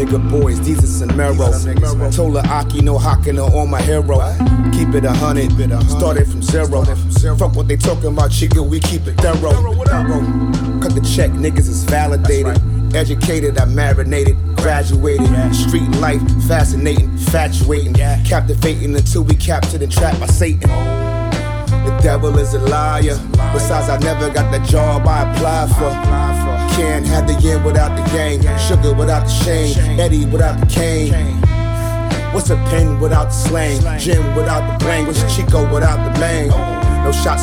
Nigga boys, Jesus and Mero. Told her Aki, no hocking her on my hero. Keep it 100, started from zero. Fuck what they talking about, chica, we keep it thorough. Cut the check, niggas is validated. Educated, I marinated, graduated. Street life, fascinating, infatuating, captivating until we captured and trapped by Satan. The devil is a liar. Besides, I never got the job I applied for. Can't have the yen without the gang, sugar without the shame, Eddie without the cane. What's a pen without the slang? Jim without the bling? What's Chico without the bang? No shots